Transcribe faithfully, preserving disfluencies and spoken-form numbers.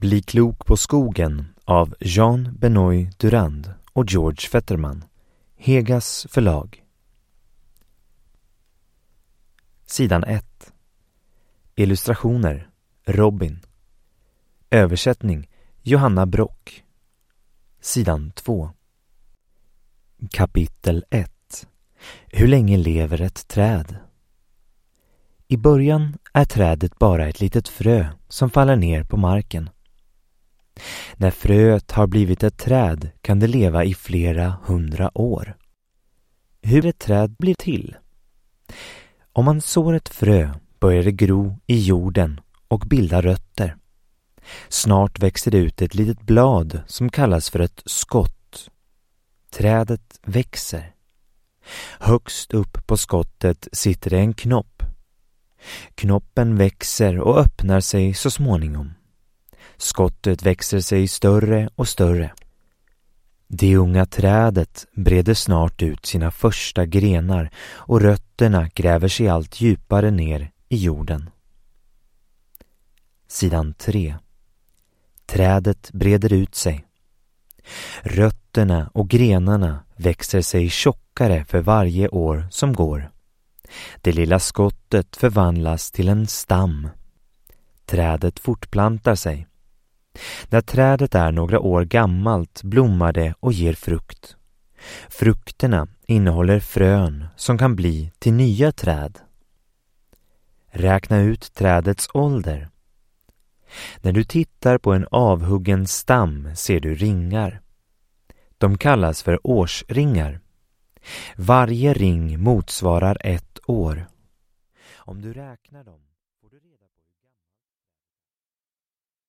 Bli klok på skogen av Jean Benoit Durand och George Fetterman. Hegas förlag. Sidan ett. Illustrationer Robin. Översättning Johanna Brock. Sidan två. Kapitel ett. Hur länge lever ett träd? I början är trädet bara ett litet frö som faller ner på marken. När fröet har blivit ett träd kan det leva i flera hundra år. Hur ett träd blir till? Om man sår ett frö börjar det gro i jorden och bilda rötter. Snart växer det ut ett litet blad som kallas för ett skott. Trädet växer. Högst upp på skottet sitter det en knopp. Knoppen växer och öppnar sig så småningom. Skottet växer sig större och större. Det unga trädet breder snart ut sina första grenar och rötterna gräver sig allt djupare ner i jorden. Sidan tre. Trädet breder ut sig. Rötterna och grenarna växer sig tjockare för varje år som går. Det lilla skottet förvandlas till en stam. Trädet fortplantar sig. När trädet är några år gammalt blommar det och ger frukt. Frukterna innehåller frön som kan bli till nya träd. Räkna ut trädets ålder. När du tittar på en avhuggen stam ser du ringar. De kallas för årsringar. Varje ring motsvarar ett år. Om du räknar dem